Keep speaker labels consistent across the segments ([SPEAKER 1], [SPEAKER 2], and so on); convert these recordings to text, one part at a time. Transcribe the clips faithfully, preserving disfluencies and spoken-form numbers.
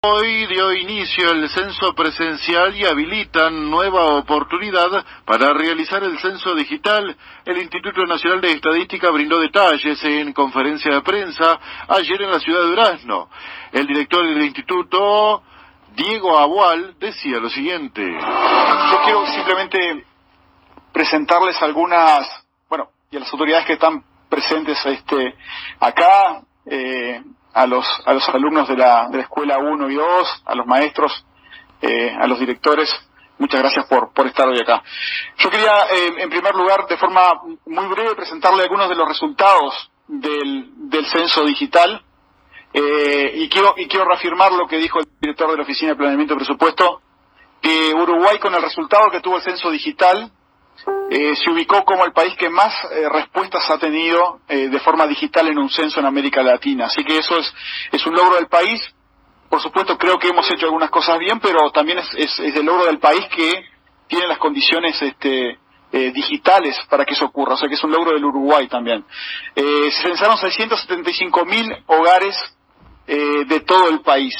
[SPEAKER 1] Hoy dio inicio el censo presencial y habilitan nueva oportunidad para realizar el censo digital. El Instituto Nacional de Estadística brindó detalles en conferencia de prensa ayer en la ciudad de Durazno. El director del instituto, Diego Abual, decía lo siguiente.
[SPEAKER 2] Yo quiero simplemente presentarles algunas, bueno, y a las autoridades que están presentes este acá, eh, a los a los alumnos de la de la escuela uno y dos, a los maestros, eh, a los directores, muchas gracias por por estar hoy acá. Yo quería, eh, en primer lugar, de forma muy breve, presentarle algunos de los resultados del del censo digital, eh, y quiero y quiero reafirmar lo que dijo el director de la Oficina de Planeamiento y Presupuesto, que Uruguay, con el resultado que tuvo el censo digital, Eh, se ubicó como el país que más eh, respuestas ha tenido eh, de forma digital en un censo en América Latina. Así que eso es es un logro del país. Por supuesto, creo que hemos hecho algunas cosas bien, pero también es, es, es el logro del país que tiene las condiciones este, eh, digitales para que eso ocurra. O sea que es un logro del Uruguay también. Eh, se censaron seiscientos setenta y cinco mil hogares eh, de todo el país.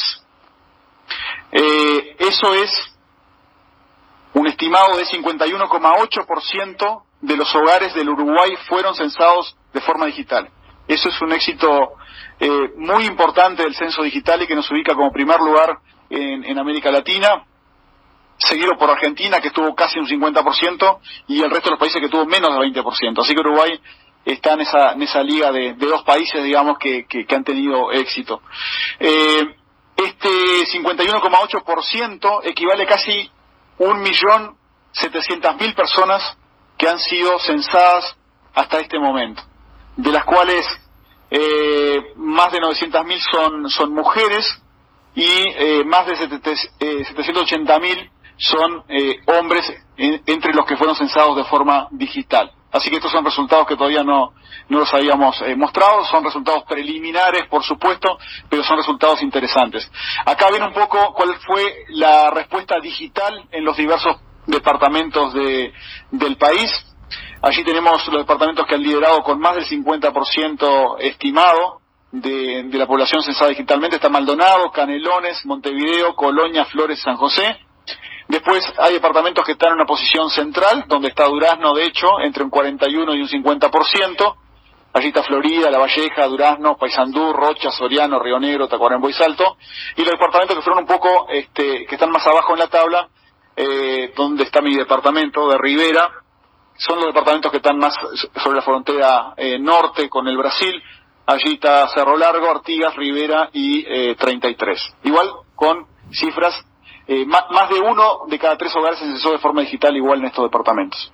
[SPEAKER 2] Eh, eso es un estimado de cincuenta y uno coma ocho por ciento de los hogares del Uruguay fueron censados de forma digital. Eso es un éxito eh, muy importante del censo digital y que nos ubica como primer lugar en, en América Latina, seguido por Argentina, que estuvo casi un cincuenta por ciento, y el resto de los países que tuvo menos del veinte por ciento. Así que Uruguay está en esa, en esa liga de, de dos países, digamos, que, que, que han tenido éxito. Eh, este cincuenta y uno coma ocho por ciento equivale casi un millón setecientas mil personas que han sido censadas hasta este momento, de las cuales eh, más de novecientas mil son, son mujeres y eh, más de setecientos ochenta mil son eh, hombres en, entre los que fueron censados de forma digital. Así que estos son resultados que todavía no, no los habíamos eh, mostrado, son resultados preliminares, por supuesto, pero son resultados interesantes. Acá ven un poco cuál fue la respuesta digital en los diversos departamentos de, del país. Allí tenemos los departamentos que han liderado con más del cincuenta por ciento estimado de, de la población censada digitalmente. Está Maldonado, Canelones, Montevideo, Colonia, Flores, San José. Después hay departamentos que están en una posición central, donde está Durazno, de hecho, entre un cuarenta y uno y un cincuenta por ciento. Allí está Florida, La Valleja, Durazno, Paysandú, Rocha, Soriano, Río Negro, Tacuarembó y Salto. Y los departamentos que fueron un poco, este, que están más abajo en la tabla, eh, donde está mi departamento de Rivera, son los departamentos que están más sobre la frontera eh, norte con el Brasil. Allí está Cerro Largo, Artigas, Rivera y eh, treinta y tres. Igual con cifras. Eh, más, más de uno de cada tres hogares se censó de forma digital igual en estos departamentos.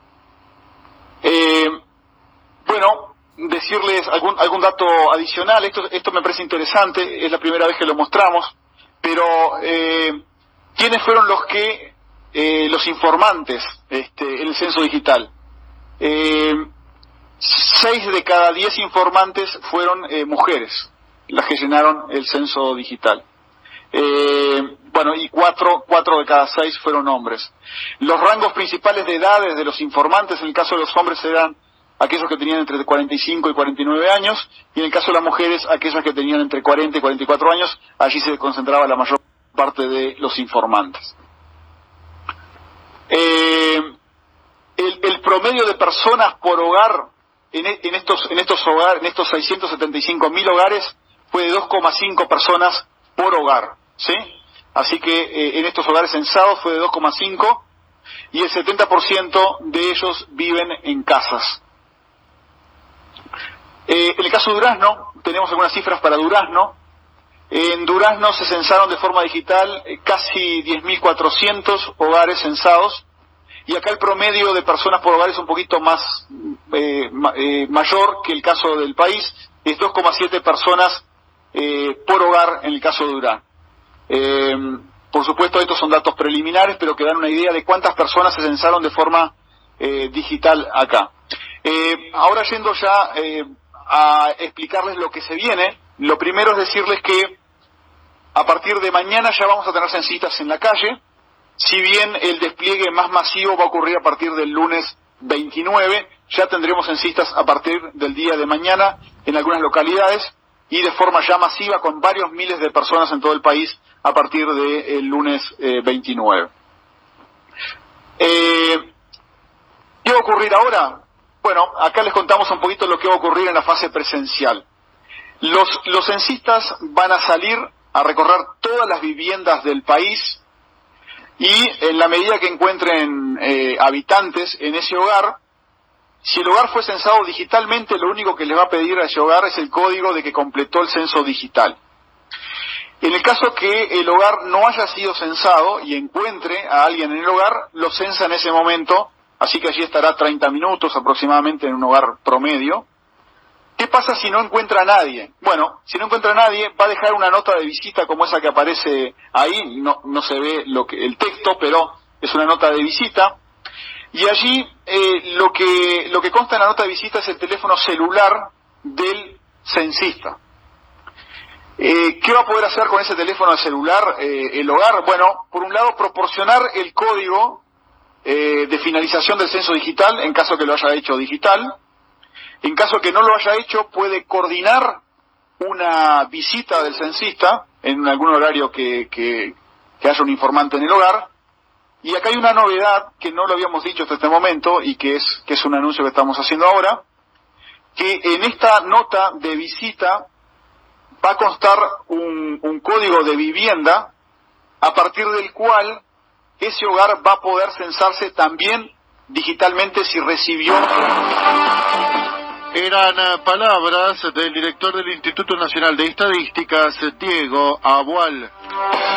[SPEAKER 2] Eh, bueno, decirles algún algún dato adicional. Esto esto me parece interesante, es la primera vez que lo mostramos, pero eh, ¿quiénes fueron los que eh, los informantes este, en el censo digital? Eh, seis de cada diez informantes fueron eh, mujeres, las que llenaron el censo digital. Eh, bueno, y cuatro, cuatro de cada seis fueron hombres. Los rangos principales de edades de los informantes, en el caso de los hombres, eran aquellos que tenían entre cuarenta y cinco y cuarenta y nueve años, y en el caso de las mujeres, aquellas que tenían entre cuarenta y cuarenta y cuatro años. Allí se concentraba la mayor parte de los informantes. Eh, el, el promedio de personas por hogar en, en estos en estos hogares, en estos seiscientos setenta y cinco mil hogares, fue de dos coma cinco personas por hogar. ¿Sí? Así que eh, en estos hogares censados fue de dos coma cinco y el setenta por ciento de ellos viven en casas. Eh, en el caso de Durazno, tenemos algunas cifras para Durazno. En Durazno se censaron de forma digital eh, casi diez mil cuatrocientos hogares censados, y acá el promedio de personas por hogar es un poquito más eh, ma, eh, mayor que el caso del país, es dos coma siete personas eh, por hogar en el caso de Durazno. Eh, por supuesto, estos son datos preliminares, pero que dan una idea de cuántas personas se censaron de forma eh, digital acá. Eh, ahora yendo ya eh, a explicarles lo que se viene, lo primero es decirles que a partir de mañana ya vamos a tener censistas en la calle, si bien el despliegue más masivo va a ocurrir a partir del lunes veintinueve, ya tendremos censistas a partir del día de mañana en algunas localidades y de forma ya masiva con varios miles de personas en todo el país a partir del lunes eh, veintinueve. Eh, ¿Qué va a ocurrir ahora? Bueno, acá les contamos un poquito lo que va a ocurrir en la fase presencial. Los, los censistas van a salir a recorrer todas las viviendas del país y en la medida que encuentren eh, habitantes en ese hogar, si el hogar fue censado digitalmente, lo único que les va a pedir a ese hogar es el código de que completó el censo digital. En el caso que el hogar no haya sido censado y encuentre a alguien en el hogar, lo censa en ese momento, así que allí estará treinta minutos aproximadamente en un hogar promedio. ¿Qué pasa si no encuentra a nadie? Bueno, si no encuentra a nadie, va a dejar una nota de visita como esa que aparece ahí, no, no se ve lo que, el texto, pero es una nota de visita. Y allí eh, lo que lo que consta en la nota de visita es el teléfono celular del censista. Eh, ¿Qué va a poder hacer con ese teléfono celular eh, el hogar? Bueno, por un lado, proporcionar el código eh, de finalización del censo digital, en caso que lo haya hecho digital. En caso que no lo haya hecho, puede coordinar una visita del censista en algún horario que, que, que haya un informante en el hogar. Y acá hay una novedad que no lo habíamos dicho hasta este momento y que es, que es un anuncio que estamos haciendo ahora, que en esta nota de visita va a constar un, un código de vivienda a partir del cual ese hogar va a poder censarse también digitalmente si recibió...
[SPEAKER 1] Eran palabras del director del Instituto Nacional de Estadísticas, Diego Abual.